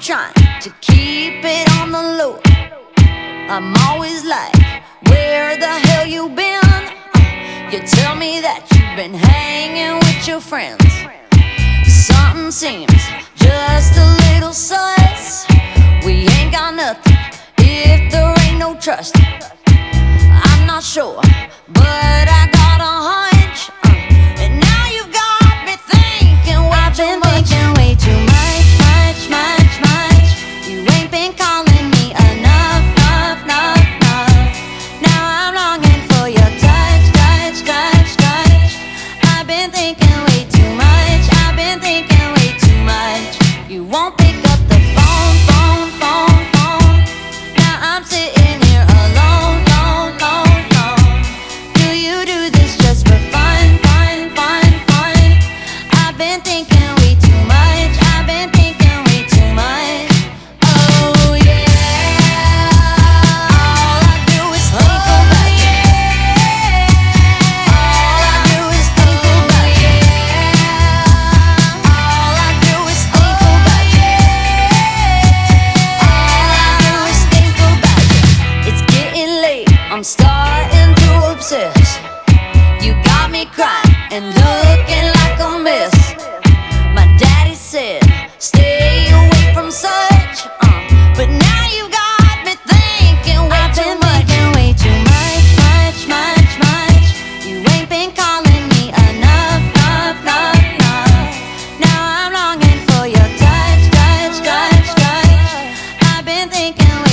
trying to keep it on the low. I'm always like, where the hell you been? You tell me that you've been hanging with your friends. Something seems just a little sus. We ain't got nothing if there ain't no trust. I'm not sure, but I got a hunch. And now you've got me thinking way too much. I've been thinking way too much, much, much, much. You ain't been calling me enough, enough, enough, enough. Now I'm longing for your touch, touch, touch, touch. I've been thinking way too much. I've been thinking way too much. You won't pick up the phone, phone, phone, phone. Now I'm sitting here alone, alone, alone, alone. Do you do this just for fun, fun, fun, fun? I've been thinking way too much. I've been thinking way too much. Oh yeah. All I do is think about you. All I do is think about you. All I do is think about you. All I do is think about you. It's getting late, I'm starting to obsess. You got me crying and looking like a mess. My daddy said, stay away from such. But now you got me thinking way too much. Way too much, much, much, much. You ain't been calling me enough, enough, enough, enough. Now I'm longing for your touch, touch, touch, touch. I've been thinking